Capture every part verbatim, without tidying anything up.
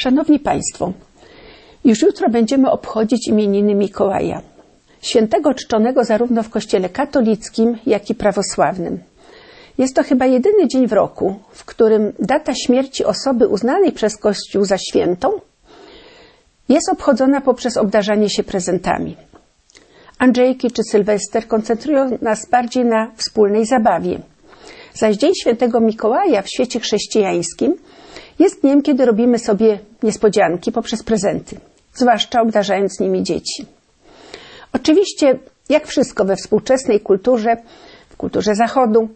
Szanowni Państwo, już jutro będziemy obchodzić imieniny Mikołaja, świętego czczonego zarówno w kościele katolickim, jak i prawosławnym. Jest to chyba jedyny dzień w roku, w którym data śmierci osoby uznanej przez Kościół za świętą jest obchodzona poprzez obdarzanie się prezentami. Andrzejki czy Sylwester koncentrują nas bardziej na wspólnej zabawie. Zaś Dzień Świętego Mikołaja w świecie chrześcijańskim jest dniem, kiedy robimy sobie niespodzianki poprzez prezenty, zwłaszcza obdarzając nimi dzieci. Oczywiście, jak wszystko we współczesnej kulturze, w kulturze Zachodu,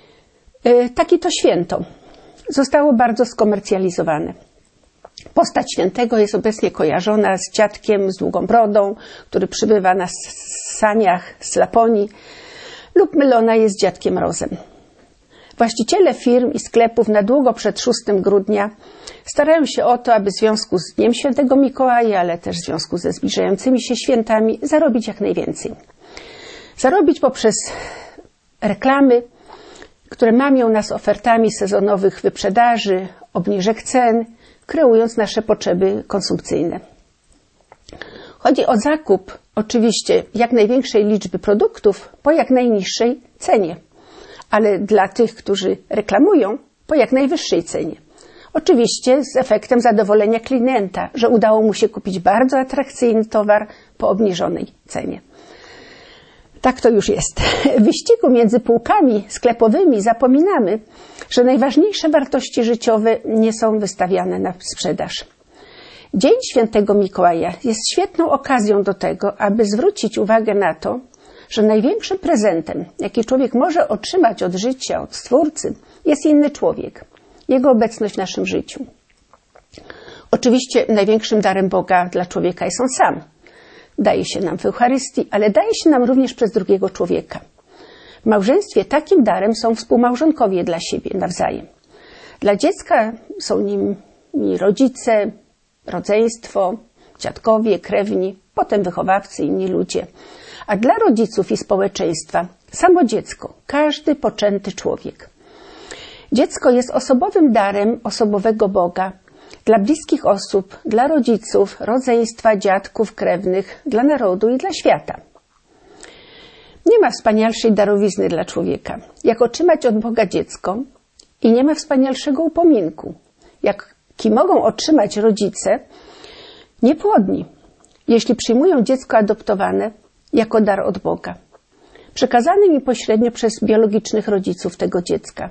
takie to święto zostało bardzo skomercjalizowane. Postać świętego jest obecnie kojarzona z dziadkiem z długą brodą, który przybywa na saniach z Laponii, lub mylona jest z Dziadkiem Mrozem. Właściciele firm i sklepów na długo przed szóstego grudnia starają się o to, aby w związku z Dniem Świętego Mikołaja, ale też w związku ze zbliżającymi się świętami, zarobić jak najwięcej. Zarobić poprzez reklamy, które mamią nas ofertami sezonowych wyprzedaży, obniżek cen, kreując nasze potrzeby konsumpcyjne. Chodzi o zakup oczywiście jak największej liczby produktów po jak najniższej cenie, ale dla tych, którzy reklamują, po jak najwyższej cenie. Oczywiście z efektem zadowolenia klienta, że udało mu się kupić bardzo atrakcyjny towar po obniżonej cenie. Tak to już jest. W wyścigu między półkami sklepowymi zapominamy, że najważniejsze wartości życiowe nie są wystawiane na sprzedaż. Dzień Świętego Mikołaja jest świetną okazją do tego, aby zwrócić uwagę na to, że największym prezentem, jaki człowiek może otrzymać od życia, od Stwórcy, jest inny człowiek, jego obecność w naszym życiu. Oczywiście największym darem Boga dla człowieka jest On sam. Daje się nam w Eucharystii, ale daje się nam również przez drugiego człowieka. W małżeństwie takim darem są współmałżonkowie dla siebie nawzajem. Dla dziecka są nim rodzice, rodzeństwo, dziadkowie, krewni, potem wychowawcy, inni ludzie. A dla rodziców i społeczeństwa samo dziecko, każdy poczęty człowiek. Dziecko jest osobowym darem osobowego Boga dla bliskich osób, dla rodziców, rodzeństwa, dziadków, krewnych, dla narodu i dla świata. Nie ma wspanialszej darowizny dla człowieka, jak otrzymać od Boga dziecko, i nie ma wspanialszego upominku, jaki mogą otrzymać rodzice niepłodni, jeśli przyjmują dziecko adoptowane jako dar od Boga, przekazany im pośrednio przez biologicznych rodziców tego dziecka.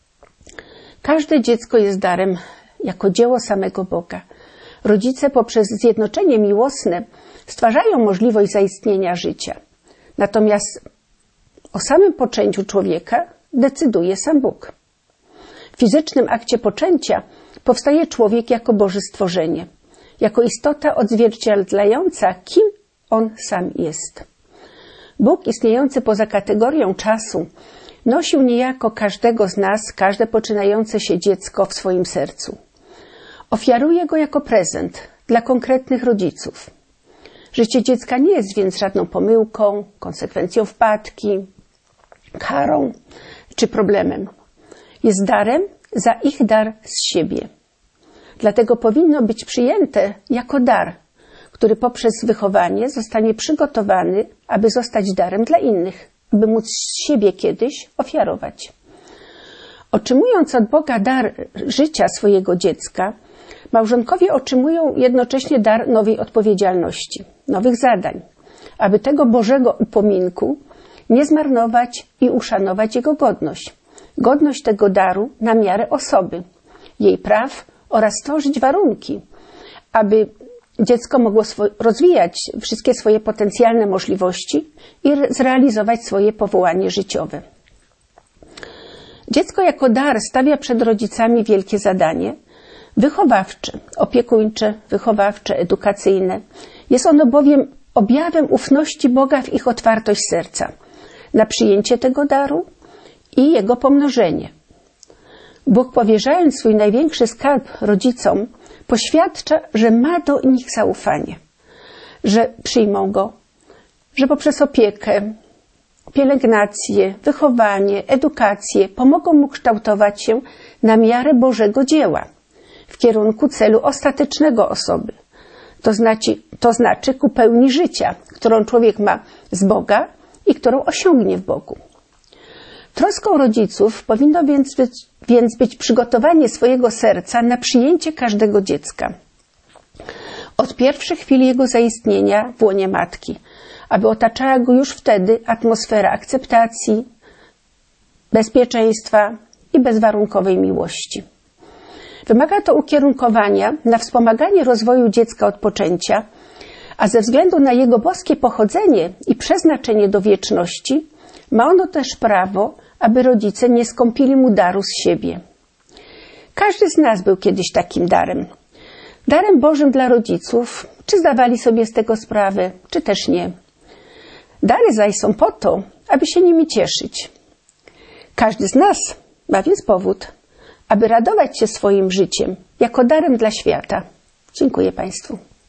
Każde dziecko jest darem jako dzieło samego Boga. Rodzice poprzez zjednoczenie miłosne stwarzają możliwość zaistnienia życia. Natomiast o samym poczęciu człowieka decyduje sam Bóg. W fizycznym akcie poczęcia powstaje człowiek jako Boże stworzenie, jako istota odzwierciedlająca, kim On sam jest. Bóg istniejący poza kategorią czasu nosił niejako każdego z nas, każde poczynające się dziecko w swoim sercu. Ofiaruje go jako prezent dla konkretnych rodziców. Życie dziecka nie jest więc żadną pomyłką, konsekwencją wpadki, karą czy problemem. Jest darem za ich dar z siebie. Dlatego powinno być przyjęte jako dar, który poprzez wychowanie zostanie przygotowany, aby zostać darem dla innych, aby móc siebie kiedyś ofiarować. Otrzymując od Boga dar życia swojego dziecka, małżonkowie otrzymują jednocześnie dar nowej odpowiedzialności, nowych zadań, aby tego Bożego upominku nie zmarnować i uszanować jego godność. Godność tego daru na miarę osoby, jej praw oraz stworzyć warunki, aby dziecko mogło rozwijać wszystkie swoje potencjalne możliwości i zrealizować swoje powołanie życiowe. Dziecko jako dar stawia przed rodzicami wielkie zadanie, wychowawcze, opiekuńcze, wychowawcze, edukacyjne. Jest ono bowiem objawem ufności Boga w ich otwartość serca na przyjęcie tego daru i jego pomnożenie. Bóg, powierzając swój największy skarb rodzicom, poświadcza, że ma do nich zaufanie, że przyjmą go, że poprzez opiekę, pielęgnację, wychowanie, edukację pomogą mu kształtować się na miarę Bożego dzieła, w kierunku celu ostatecznego osoby, to znaczy, to znaczy ku pełni życia, którą człowiek ma z Boga i którą osiągnie w Bogu. Troską rodziców powinno więc być, więc być przygotowanie swojego serca na przyjęcie każdego dziecka. Od pierwszych chwil jego zaistnienia w łonie matki, aby otaczała go już wtedy atmosfera akceptacji, bezpieczeństwa i bezwarunkowej miłości. Wymaga to ukierunkowania na wspomaganie rozwoju dziecka od poczęcia, a ze względu na jego boskie pochodzenie i przeznaczenie do wieczności ma ono też prawo, aby rodzice nie skąpili mu daru z siebie. Każdy z nas był kiedyś takim darem. Darem Bożym dla rodziców, czy zdawali sobie z tego sprawę, czy też nie. Dary zaś są po to, aby się nimi cieszyć. Każdy z nas ma więc powód, aby radować się swoim życiem jako darem dla świata. Dziękuję Państwu.